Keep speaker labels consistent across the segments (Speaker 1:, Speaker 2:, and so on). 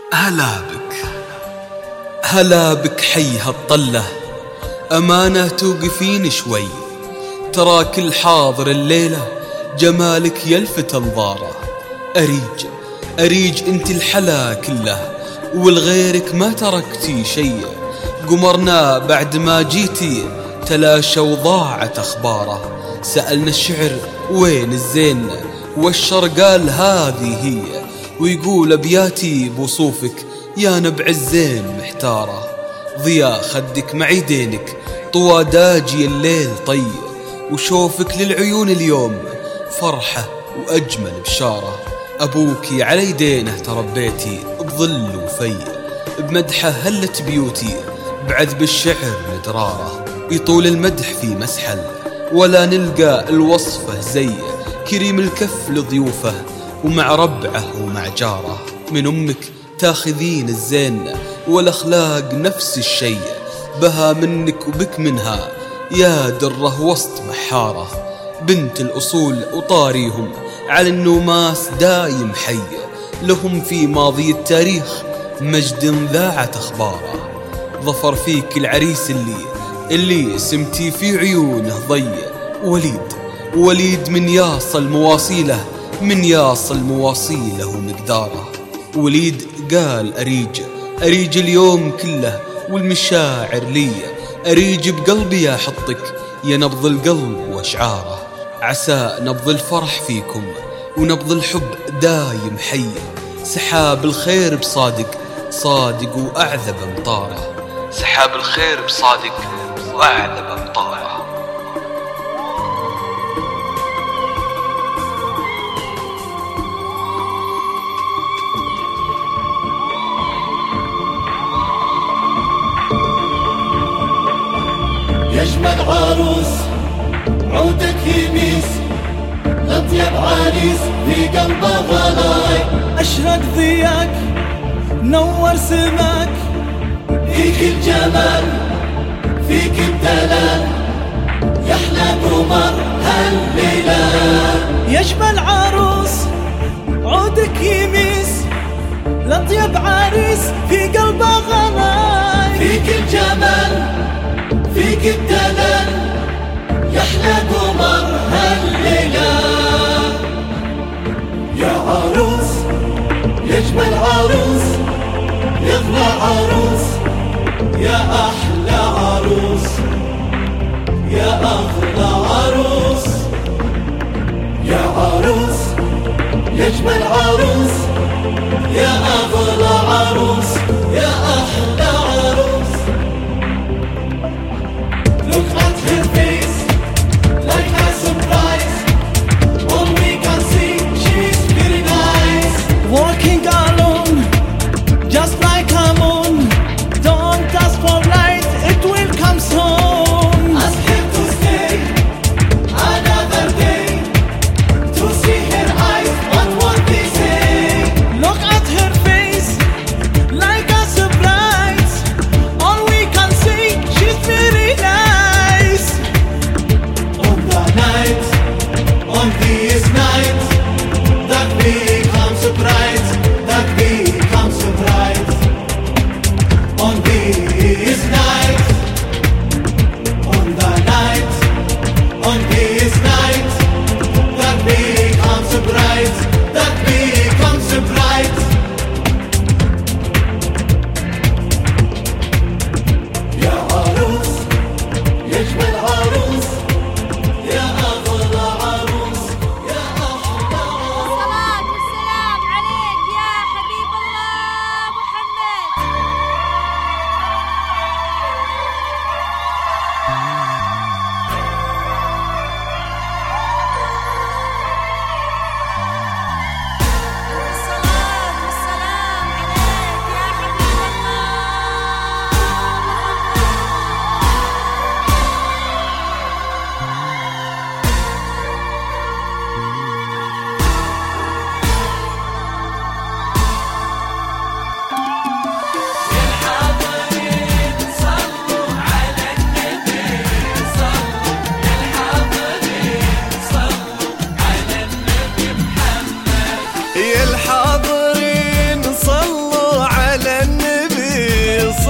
Speaker 1: هلا بك هلا بك حي هالطلة، أمانة توقفين شوي، تراك الحاضر الليلة جمالك يلفت انظاره. أريج انت الحلا كله، والغيرك ما تركتي شيء، قمرنا بعد ما جيتي تلاشى وضاعت أخباره. سألنا الشعر وين الزين، والشر قال هذه هي، ويقول أبياتي بوصوفك يا نبع الزين محتارة. ضياء خدك مع يدينك طوى داجي الليل طي، وشوفك للعيون اليوم فرحة وأجمل بشارة. أبوكي على يدينه تربيتي بظل وفي، بمدحه هلت بيوتي بعذب الشعر ندراره. يطول المدح في مسحل ولا نلقى الوصفه زي، كريم الكف لضيوفه ومع ربعه ومع جاره. من أمك تاخذين الزين والأخلاق نفس الشيء، بها منك وبك منها يا دره وسط محاره. بنت الأصول وطاريهم على النوماس دايم حي، لهم في ماضي التاريخ مجد ذاعت أخباره. ظفر فيك العريس اللي سمتي في عيونه ضي، وليد من ياصل مواصيله، من ياصل مواصيله ومقداره. وليد قال أريج اليوم كله والمشاعر لي، أريج بقلبي أحطك يا نبض القلب واشعاره. عسى نبض الفرح فيكم ونبض الحب دايم حي، سحاب الخير بصادق وأعذب أمطاره. سحاب الخير بصادق وأعذب أمطاره.
Speaker 2: يجمل عروس عودك يميس، لطيب عريس في قلبه غلاي.
Speaker 3: أشرق ضياك نور سماك،
Speaker 2: فيك الجمال فيك الدلال، يحلى قمر هالليلة.
Speaker 3: يجمل عروس عودك يميس، لطيب عريس في قلبه غلاي.
Speaker 2: فيك الجمال فيك الدلال، يحلى قمر هالليلة. يا عروس يجمل عروس، يغلى عروس، يا أحلى عروس، يا أغلى عروس. يا عروس يجمل عروس، يا أغلى عروس، يا أحلى عروس. Look at her face, like a surprise. All we can see, she's very nice.
Speaker 3: Walking alone, just like a moon. Don't ask for light, it will come soon.
Speaker 2: Ask her to stay another day, to see her eyes, what would they say?
Speaker 3: Look at her face,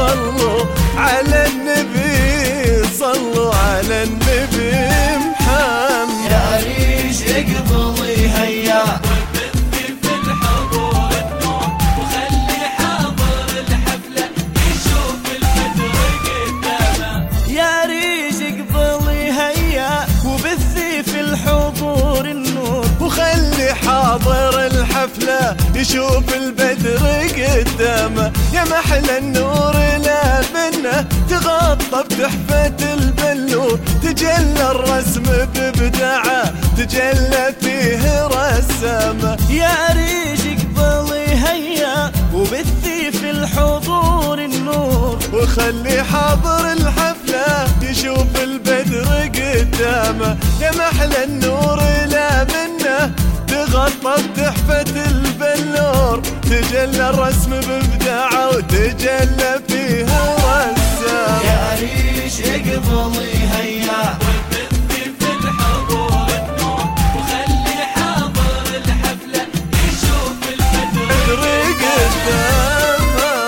Speaker 4: صلوا على النبي، صلوا على النبي محمد.
Speaker 2: يا ريش اقبلي هيا وبثي في الحضور النور، وخلي حاضر الحفلة يشوف البدر قدامه.
Speaker 3: يا ريش اقبلي هيا وبثي في الحضور النور،
Speaker 4: وخلي حاضر الحفلة يشوف البدر قدامه. يا محلى النور لا منه تغطى بتحفة البلور، تجلى الرسم بابداعه تجلى فيه رسامه.
Speaker 3: يا ريش اقبلي هيا وبثي في الحضور النور،
Speaker 4: وخلي حاضر الحفلة يشوف البدر قدامه. يا محلى النور لا منه تغطى بتحفة البلور، تجلى الرسم بابداعه وتجلى فيها رسام.
Speaker 2: يا ريش اقبلي هيا وبثي في الحضور النور، وخلي حاضر الحفلة يشوف البدر
Speaker 4: قدامه.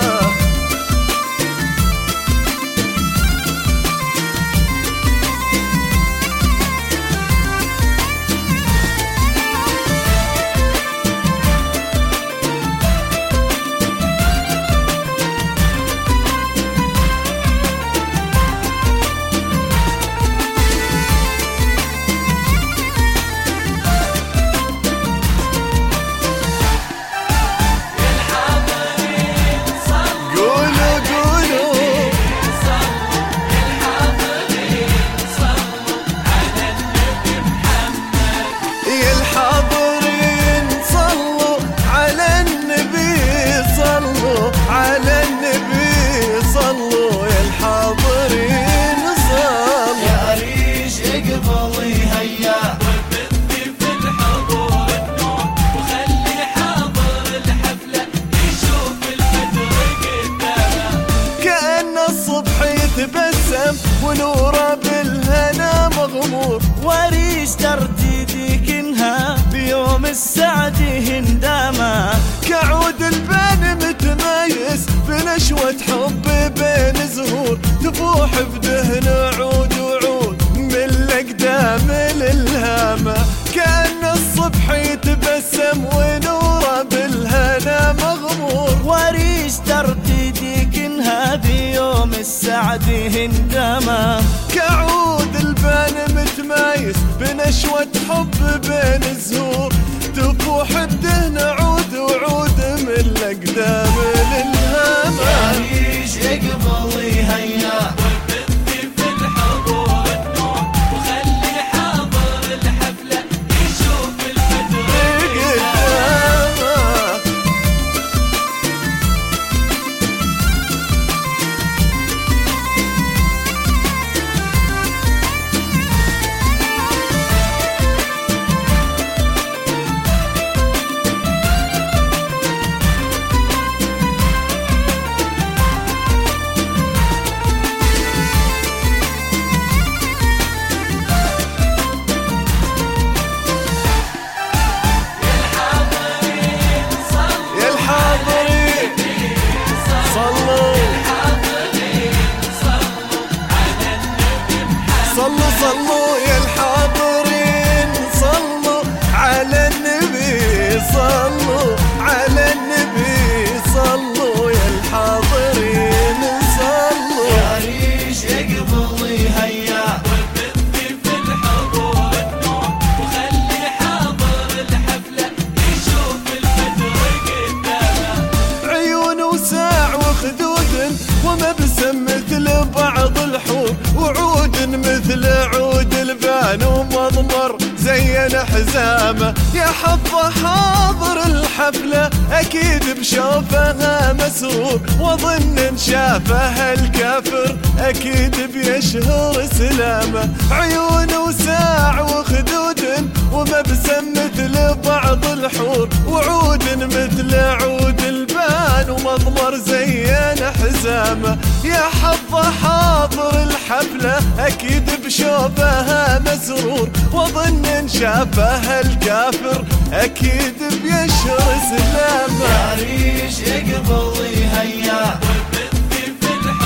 Speaker 4: تبسم ونوره بالهنا مغمور،
Speaker 3: وريش ترتدي كنها بيوم السعد هندامة.
Speaker 4: كعود البان متميز بنشوة حب بين زهور، تفوح بدهن عود وعود من الأقدام للهامة. كأن الصبح يتبسم ونوره بالهنا مغمور،
Speaker 3: وريش ترتدي كنها بيوم السعد هندامة.
Speaker 4: كعود البان متميز بنشوة حب بين الزهور، تفوح الدهن عود وعود من الأقدام للهامة.
Speaker 2: يا ريش اقبلي هيا وبثي في الحضور النور، وخلي حاضر الحفلة يشوف البدر
Speaker 4: قدامه. صلوا يا الحاضرين، صلوا على النبي، صلوا على النبي، صلوا يا الحاضرين صلوا.
Speaker 2: يا ريش اقبلي هيا وبثي في الحضور النور، وخلي حاضر الحفلة يشوف البدر قدامه.
Speaker 4: عيون وساع وخدود ومبسم مثل بعض الحور، وعود مثل عود البان ومضمر زين حزامه. يا حظه حاضر الحفلة أكيد بشوفها مسرور، وظن إن شافها الكافر أكيد بيشهر سلامه. عيون وساع وخدود ومبسم مثل بعض الحور، وعود مثل عود البان ومضمر زين حزامه. يا حظه حاضر الحفلة أكيد بشوفها مسرور، وظن إن شافها الكافر أكيد بيشهر سلامه.
Speaker 2: يا ريش اقبلي هيا وبثي في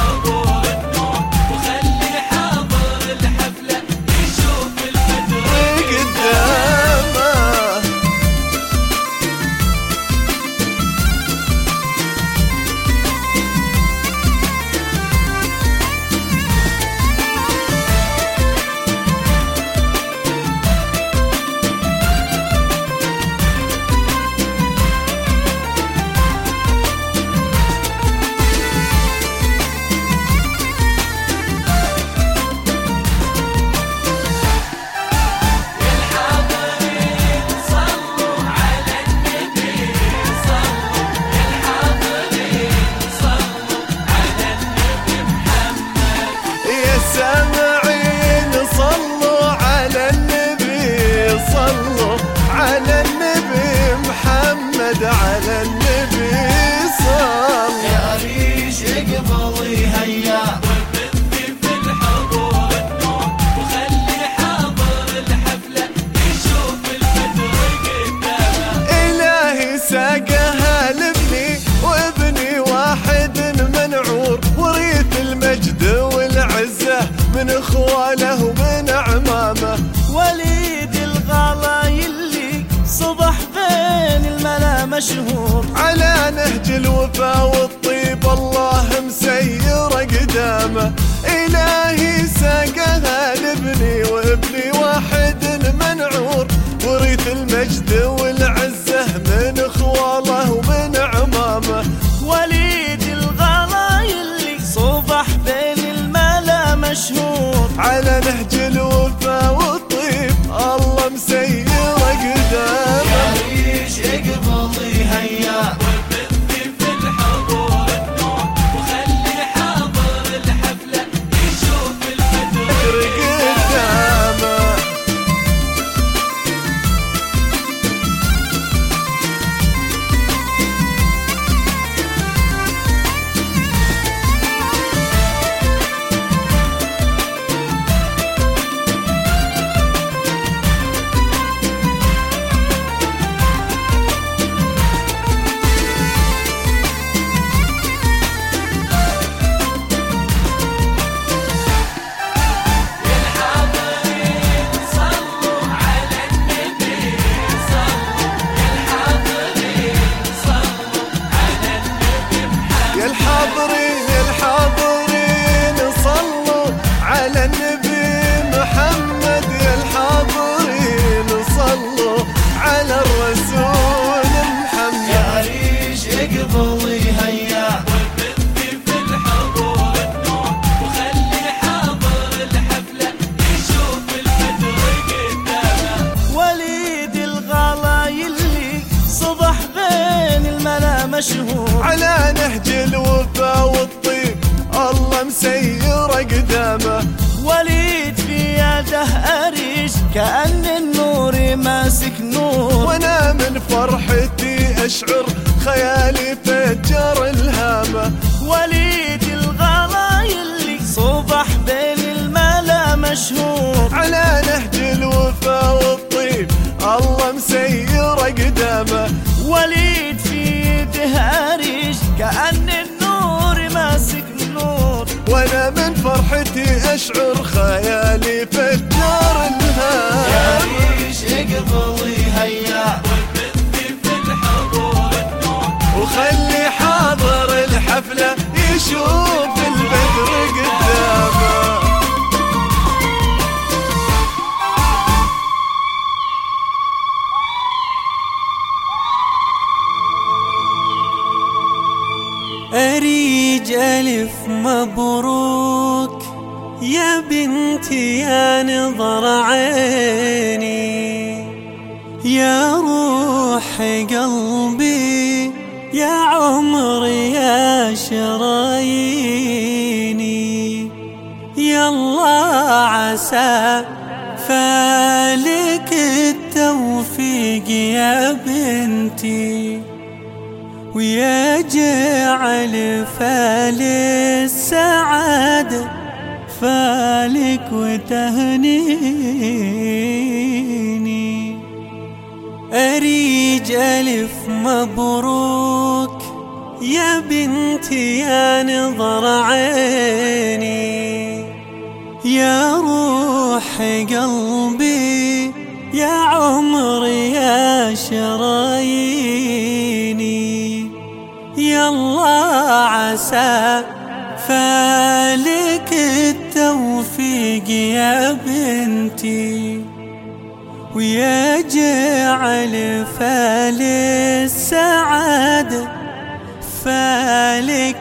Speaker 3: مشهور.
Speaker 4: على نهج الوفا والطيب الله مسير قدامه، إلهي ساقها لابني وابني واحد منعور، وريث المجد والعزة من اخواله ومن عمامه.
Speaker 3: وليد الغلايل اللي صبح بين الملا مشهور.
Speaker 4: على نهج الوفا والطيب الله مسير قدامه.
Speaker 2: يعيش اقبضي هيا وبثي في الحضور النور، وخلي حاضر الحفلة يشوف البدر
Speaker 4: قدامه. الحاضرين صلوا على النبي محمد، يا الحاضرين صلوا على الرسول محمد.
Speaker 2: يعيش اقبضي هيا وبثي في الحضور النور، وخلي حاضر الحفلة يشوف البدر قدامه.
Speaker 3: وليد الغلايل اللي صبح بين الملا مشهور.
Speaker 4: على نهج الوفا والطيب الله مسير قدامه.
Speaker 3: وليد في يده أريج كأن النور ماسك نور.
Speaker 4: وانا من فرحتي اشعر خيالي فجر الهامه.
Speaker 3: وليد الغلايل اللي صبح بين الملا مشهور.
Speaker 4: على نهج الوفا والطيب الله مسير قدامه.
Speaker 3: وليد في يده أريج كأن النور ماسك نور.
Speaker 4: وانا من فرحتي اشعر خيالي فجر الهام.
Speaker 2: يعيش اقبضي هيا وبثي في الحضور النور،
Speaker 4: وخلي حاضر الحفلة يشوف البدر قدامه.
Speaker 5: أريج ألف مبروك يا بنتي يا نظر عيني، يا روح قلبي يا عمري يا شراييني. يالله عسى فالك التوفيق يا بنتي، ويجعل فال السعادة فالك وتهنيني. أريج ألف مبروك يا بنتي يا نظر عيني، يا روح قلبي يا عمري يا شراييني. يالله عسى فالك التوفيق يا بنتي، ويجعل فال السعادة فالك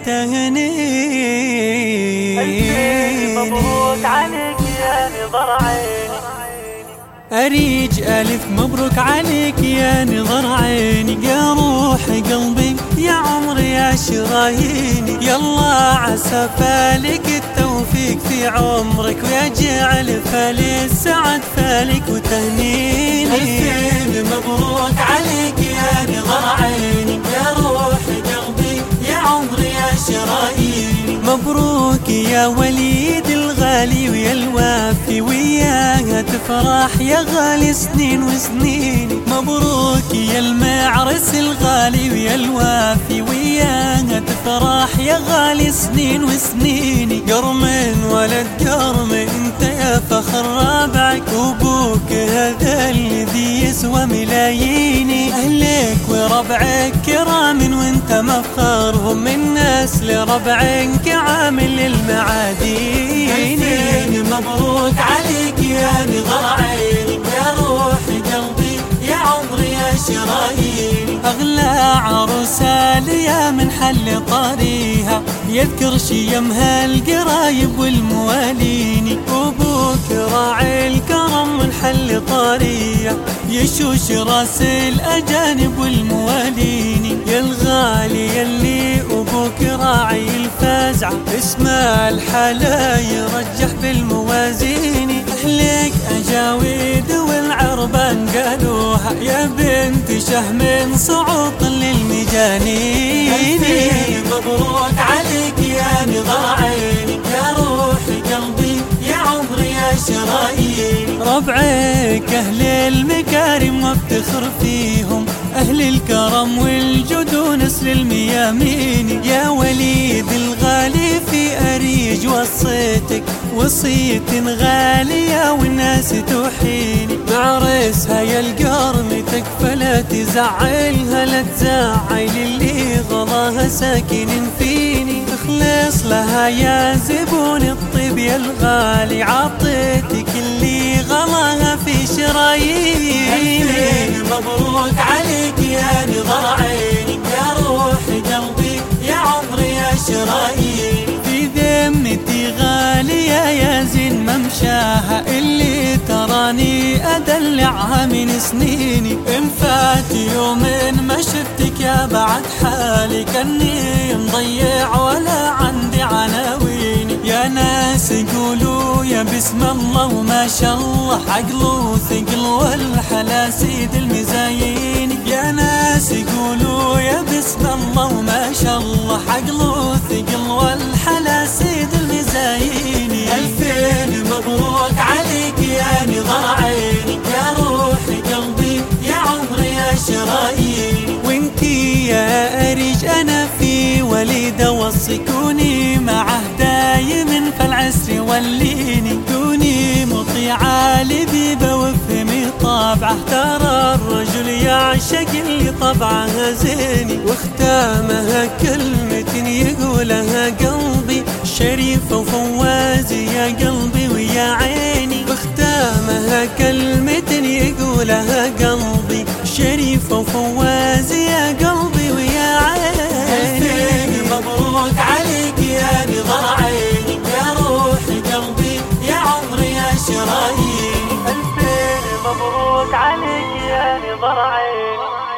Speaker 5: وتهنيني.
Speaker 3: مبروك عليك يا نظر عيني.
Speaker 5: أريج ألف مبروك عليك يا نظر عيني، يا روح قلبي يا عمري يا شراييني. يالله عسى فالك التوفيق في عمرك، ويجعل فالي السعد فالك وتهنيني. ألفين مبروك عليك يا نظر عيني، يا روح قلبي يا عمري يا شراييني. مبروك يا وليد الغالي ويا الوافي، وياها تفرح يا غالي سنين وسنين. مبروك يا المعرس الغالي ويا الوافي، وياها تفرح يا غالي سنين وسنين. قرم ولد قرم انت يا فخر ربعك وابوك هذا الذي يسوى ملاييني. اهلك وربعك كرام وانت مفخرهم من نسل ربعك عامل المعادين.
Speaker 3: مبروك عليك يا نظر عيني يا روح قلبي يا عمري يا شراييني.
Speaker 5: اغلى عروسة ليا من حل طاريها يذكر شيمها القرايب والمواليني. وابوك راعي الكرم من حل طاريها يشوش راس الاجانب والمواليني. يا الغالي يلي ابوك راعي الفزعة اسمه الحلا يرجح بالموازين. اهلك اجاويد والعربان قالوها يا بنت شهم صعوط للمجانين.
Speaker 3: مبروك عليك يا نظر عيني يا روح قلبي يا عمري يا شراييني.
Speaker 5: ربعك اهل المكارم وافتخر فيهم اهل الكرم والجود ونسل الميامين. يا وليد الغالي في اريج وصيتك وصية غالية والناس تحيني. معرسها يا القرمتك فلا تزعلها لا تزعل اللي غلاها ساكن فيني. اخلص لها يا زبون الطيب يا الغالي عطيتك اللي غلاها في شراييني.
Speaker 3: مبروك عليك يا نظر عيني يا روح قلبي يا عمري يا شراييني.
Speaker 5: في ذمتي غالية يا زين ممشاها اللي تراني أدلعها من سنيني. إن فات يوم ما شفتك يا بعد حالي كني مضيع ولا عندي عناويني. يا ناس يقولوا يا بسم الله وما شاء الله عقله ثقل والحلا سيد المزايين. يا ناس يقولوا يا بسم الله وما شاء الله عقله ثقل والحلا سيد المزايين.
Speaker 3: ألفين مبروك عليك يا نظر عيني يا روح قلبي يا عمري يا شراييني.
Speaker 5: وانتي يا أريج أنا في وليد وصيكوني معه دايم فالعسر وليني. كوني مطيعة لبيبة وافهمي طابعه ترى الرجل يعشق اللي طبعها زيني. واختامها كلمة يقولها قلبي شريفة وفوازي يا قلبي ويا عيني. واختامها كلمة يقولها قلبي شريفة وفوازي يا قلبي ويا عيني.
Speaker 3: مبروك عليك يا نظر عيني يا روح قلبي يا عمري يا شراييني.
Speaker 5: ألفين مبروك عليك يا نظر عيني.